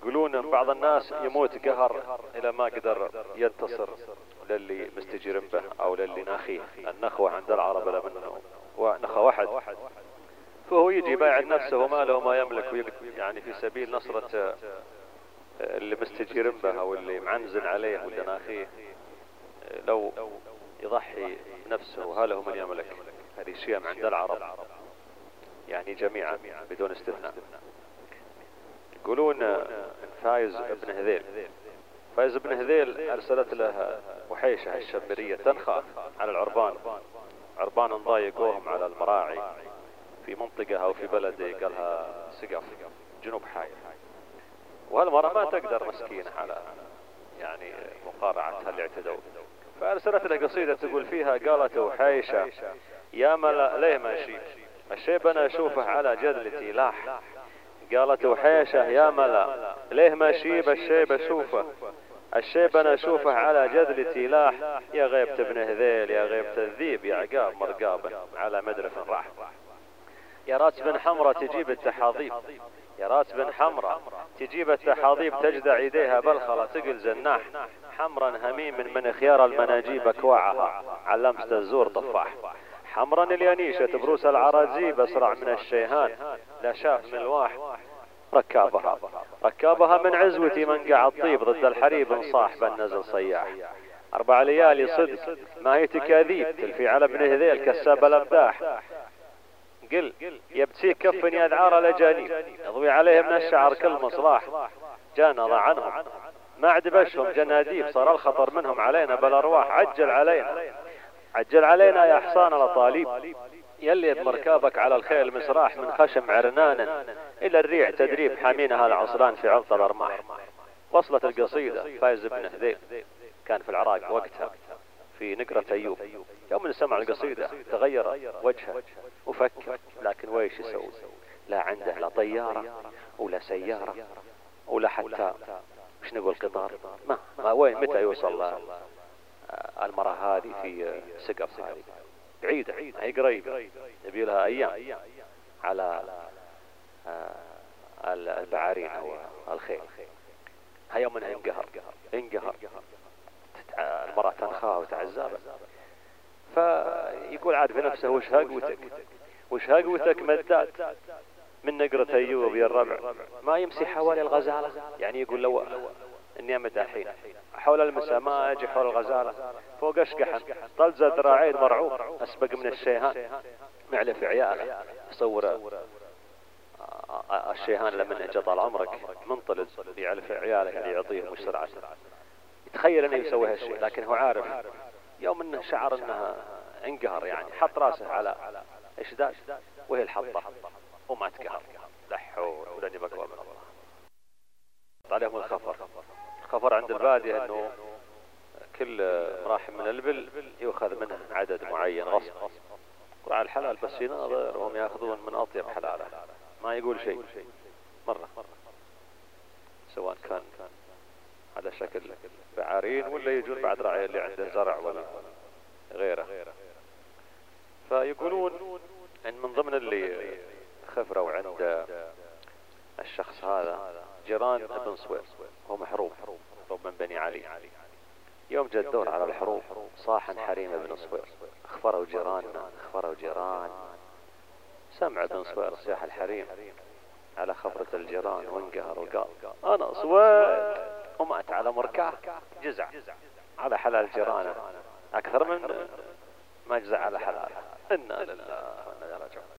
يقولون بعض الناس يموت قهر إلى ما قدر ينتصر للي مستجير به أو للي ناخيه. النخوة عند العرب لمنه ونخى واحد، فهو يجي بايع نفسه وماله وما يملك يعني في سبيل نصرة اللي مستجير به أو اللي معنزل عليه ولا ناخيه، لو يضحي نفسه وهاله من يملك. هذه شيم عند العرب يعني جميعا بدون استثناء. يقولون فايز بن هذيل، فايز بن هذيل أرسلت له وحيشة الشمرية تنخى على العربان. عربان ضايقوهم على المراعي في منطقة أو في بلد قالها سقف جنوب حائل، وهالمرة ما تقدر مسكينة على يعني مقارعة اللي اعتدوا. فأرسلت له قصيدة تقول فيها قالت وحيشة يا ملا ليه ماشي الشيب أنا أشوفه على جدلتي لاح. قالت وحيشة يا ملا ليه ماشي الشيب أشوفه الشيب أنا أشوفه على جدلتي لاح. يا غيبة ابن هذيل يا غيبة الذيب يا عقاب مرقابه على مدرف راح. يا راس بن حمرة تجيب التحاضيب يا راس بن حمرة تجيب التحاضيب تجدع يديها بلخلة تقل زناح. حمرا هميم من خيار المناجيب كواعها علمت الزور طفاح. حمرا اليانيشة بروس العرازيب أسرع من الشيهان لا شاف ملواح. ركابها من عزوتي منقع الطيب ضد الحريب صاح بالنزل صياح. 4 ليالي صدق ما هي تكاذيب تلفي على ابن هذيل كساب الأمداح. قل يبتسيك كف يا ذعار الأجانيب يضوي عليه من الشعر كل مصلاح. جانا ضع عنهم ما عدبشهم جناديب صار الخطر منهم علينا بالأرواح. عجل علينا يا حصان الأطاليب يلي بمركابك على الخيل مسراح من خشم عرنان إلى الريع تدريب حامينها العصران في عمق الأرماح. وصلت القصيدة فايز بن هذيل كان في العراق وقتها في نقرة أيوب. يوم من سمع القصيدة تغير وجهه وفكر، لكن ويش يسوي؟ لا عنده لا طيارة ولا سيارة ولا حتى مش نقول قطار. ما وين متى يوصل المرة هذه في سقف هذه بعيدة هي قريبة يبي لها أيام على البعارين أو الخيل. هاي يوم منها انقهر المرأة تنخاه وتعذبه. فيقول عاد في نفسه وش هقوتك مدات من نقرة أيوب يا الربع ما يمسي حوالي الغزالة. يعني يقول لو اني امد الحين حول المساء ما اجي حول الغزالة فوق اشقحن طلز ذراعين مرعوب اسبق من الشيهان معلف عياله. يصور الشيهان لمن اجى طال عمرك منطلز يعلف عياله يعني يعطيه مش سرعة. يتخيل انه يسوي هالشيء لكن هو عارف يوم انه شعر انها انقهر يعني حط راسه على اشداد وهي الحطة وما تقهر. دحور ولاني بقوى من الله. عليهم الخفر عند البادية انه كل راح من البل يؤخذ منه عدد معين غصب وعلى الحلال بس يناظر وهم ياخذون من اطيب حلاله ما يقول شيء مرة سواء كان على شكل بعارين ولا يجون بعد راعي اللي عنده زرع ولا غيره. فيقولون ان من ضمن اللي خفروا عند الشخص هذا جيران ابن صوير هو محروم من بني علي. يوم جاء الدور على الحروب صاح حريم ابن صوير اخفروا جيران. سمع ابن صوير صياح الحريم على خفرة الجيران وانقهر وقال انا صوير ومات على مركاه جزع على حلال جيرانه اكثر من ما جزع على حلاله. إنا لله وإنا إليه راجعون.